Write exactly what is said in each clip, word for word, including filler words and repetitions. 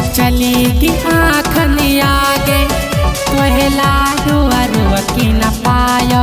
चली की आँख आगे तोहला रुआ रुआ की न पायो।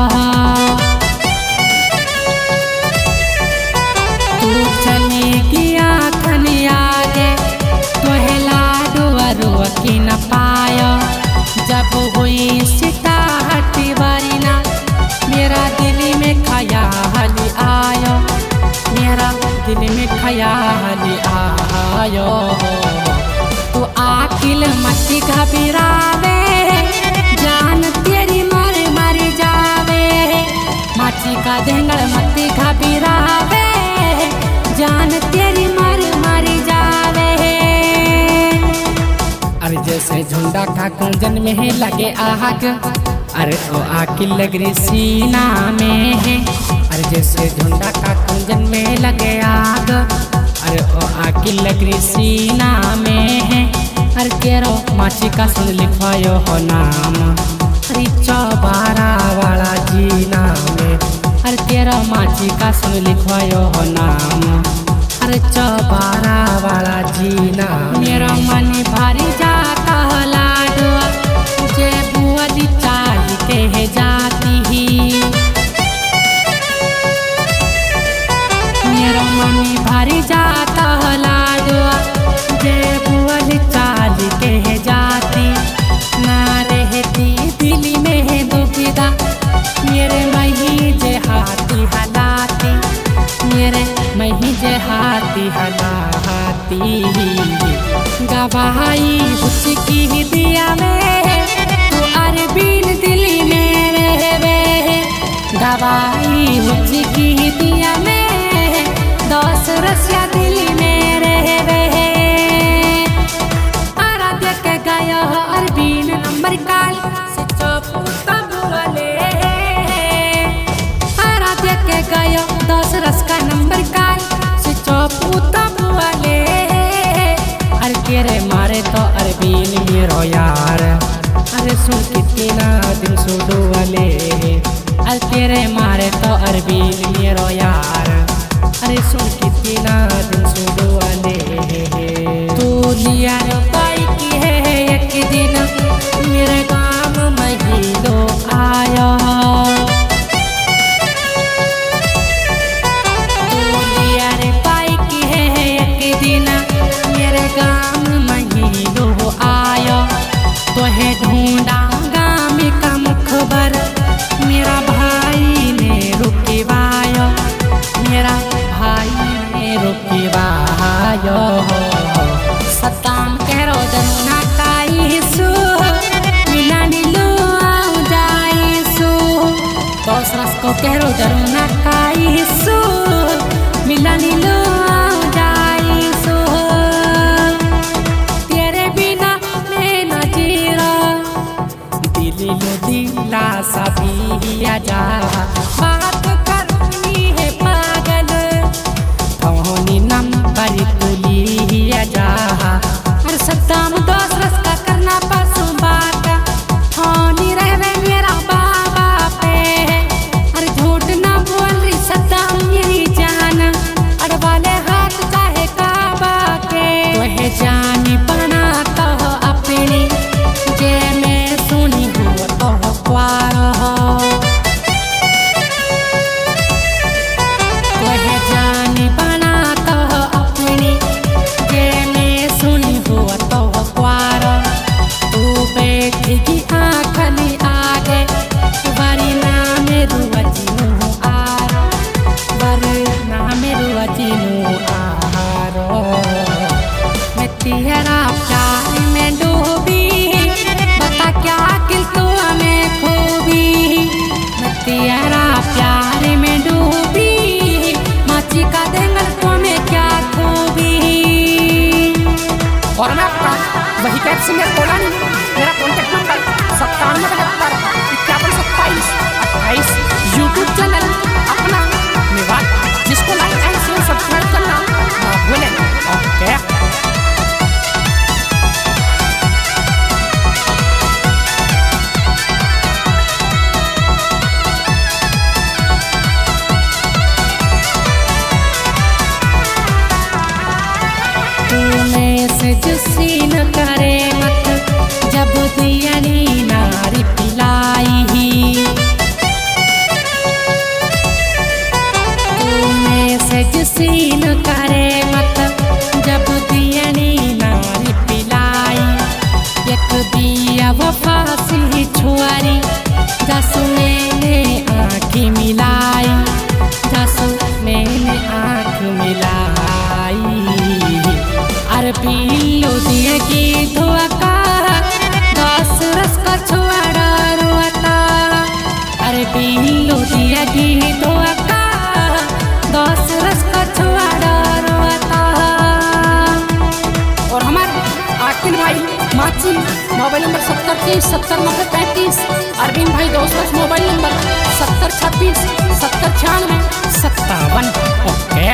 तू चली की आँख आगे तोहला रुआ रुआ की न पायो। जब हुई सीता हटी वरना मेरा दिल में ख्याल आयो, मेरा दिल में ख्याल आयो। तो आकिल मत घबरावे जान तेरी मर मर जावे। माची का देंगड़ मत घबरावे जान तेरी मर मर जावे। अरे जैसे झुंडा का कुंजन में है लगे आग, अरे ओ आकिल लगरी सीना में है। अरे जैसे झुंडा का कुंजन में लगे आग, अरे ओ आकिल लगरी सीना में है। अरे तेरो माची का सुन लिखवायो हो नाम, अरे चौबारा वाला जीना में। अरे तेरा माची का सुन लिखवायो हो नाम, अरे चौबारा वाला जीना। मेरा मन भारी जाता लाडवा जे बुआ दी चाल के जाती ही। मेरा मन भारी जाता लाडवा जे बुआ दी चाल के जाती। ना रहती दिल में दुविधा मेरे मही जे हाथी हलाती, मेरे मही जे हाथी हलाती। गवाही उसकी दिया में तू अरबीन दिल में रहवे। गवाही उसकी दिया में दस रसिया दिल में रहवे। आराध्य के गया अरबीन नंबर काल से चौपुता बोले। आराध्य के गया दस रस का नंबर काल से चौपुता बोले। अरे तेरे मारे तो अरबीन मेरो यार, अरे सुन कितना दिन सुडो वाले। अरे तेरे मारे तो अरबीन मेरो यार, अरे सुन कितना दिन सुडो वाले। तू लिया पाई की है एक दिन मेरे गाँव महीनों आया। तू लिया रे पाई की है एक दिन मेरे गाँव महीनों आया। तो है ढूंढा गाँव का मुखबर मेरा भाई ने रुकवायो, मेरा भाई ने रुकवायो। सताम करो जमुना काई सु मिलानी लो आऊ जाई सु। दस रस को करो जमुना काई सु मिलानी लो आऊ जाई सु। तेरे बिना मैं न जीरा दिल लो दिला सभी आजा। बात करनी है पागल फोनी नंबर तुली आजा। अरे सद्दाम दस रस का करना परसों बात फोनी रहवे मेरा बाबा पे। अरे झूठ ना बोल रही सद्दाम मेरी जान, अरे वाले हाथ चाहे काबा के। वह जानी बनाता हो अपनी जे मैं सुनी हो तो क्वार हो। वह जानी बनाता हो अपनी जे मैं सुनी हो तो क्वार। तू बैठेगी आँखनी आगे वरना मेरू वचनू आर, वरना मेरू वचनू आरो। मैं तेरा प्यार में डूबी बता क्या किल तू हमें खूबी। मैं तेरा प्यार में डूबी माची का देंगल तो में क्या खूबी। और मैं आपका वही कैब से मेरा बोला नहीं, मेरा कॉन्टेक्ट नंबर सत्तानवे पचहत्तर इक्यावन सत्ताईस अट्ठाईस। यूट्यूब चैनल अपना मेवाड़, जिसको लाइक एंड शेयर सब्सक्राइब करना ना भूलें। ओके। से से जसीन करे मत जब दियनी नारी पिलाई। तुम्हें से जसीन करे मत जब दियनी नारी पिलाई। एक दिया वफा सी छुआरी जसु मैंने आँख मिलाई, जसु मैंने आँख मिलाई। अरे पीलो दिया की धोखा दस रस का छुआरा रोता। अरे पीलो दिया की धोखा दस रस का छुआरा रोता। और हमारे आकिल भाई माची मोबाइल नंबर सत्तर तीस सत्तर नब्बे पैंतीस। अरविंद भाई दोस्त मोबाइल नंबर सत्तर छब्बीस सत्तर छियानवे सत्तावन। ओके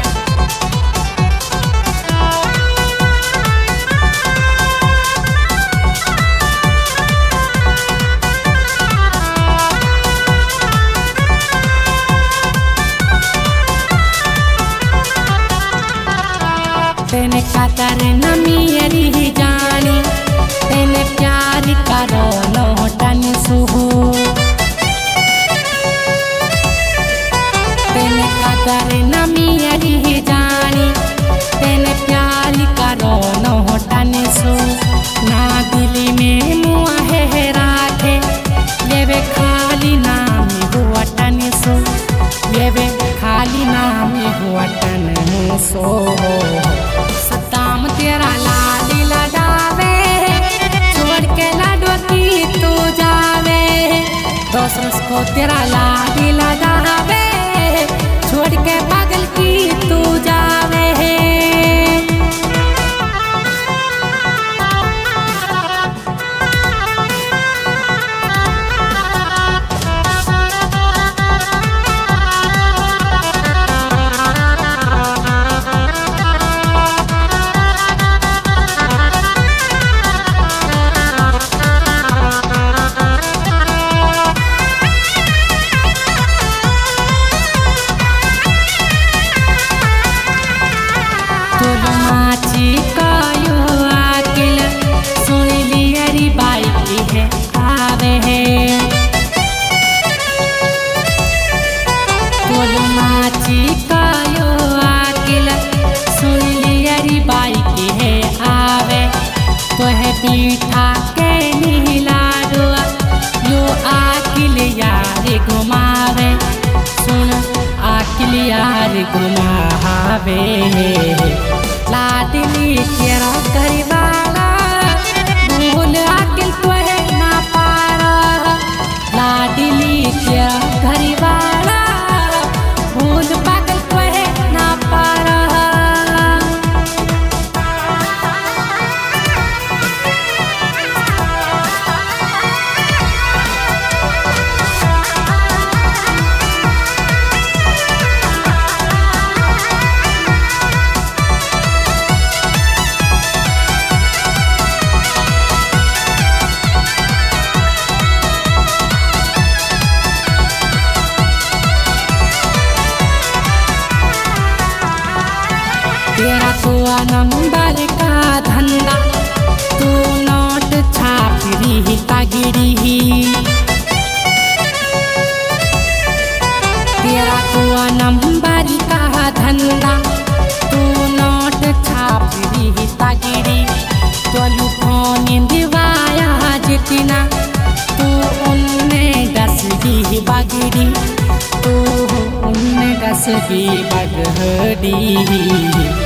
तेने कदर न मेरी जानी, तेने प्यार करो लौटन सुहो। तेने कदर न मेरी जानी, तेने प्यार करो लौटन सो। ना दिल में मुँह है राखे ये वे खाली नाम हुआ टन सो, ये वे खाली नाम हुआ टन सो। सताम तेरा लाली लगावे छोड़ के लाडो की तू जावे। दोस्त को तेरा लाली लगावे छोड़ के पागल की तू जावे। पीठा के नीलाडो यो आकिल यार घुमावे, सुन आकिल यार घुमावे। लाडली तेरा करवाला भूल आकिल को है ना पारा। लाडली तेरा घरवाला भूल पागल को है ना पारा। तेरा तो नंबर का धंधा तू नोट छापरी कागिरी। तेरा तो नंबर का धंधा तू नोट छापरी कागिरी। तो लुकोन दिवाया जितना तू उनने दस की बगड़ी, तू उनने दस की बगड़ी।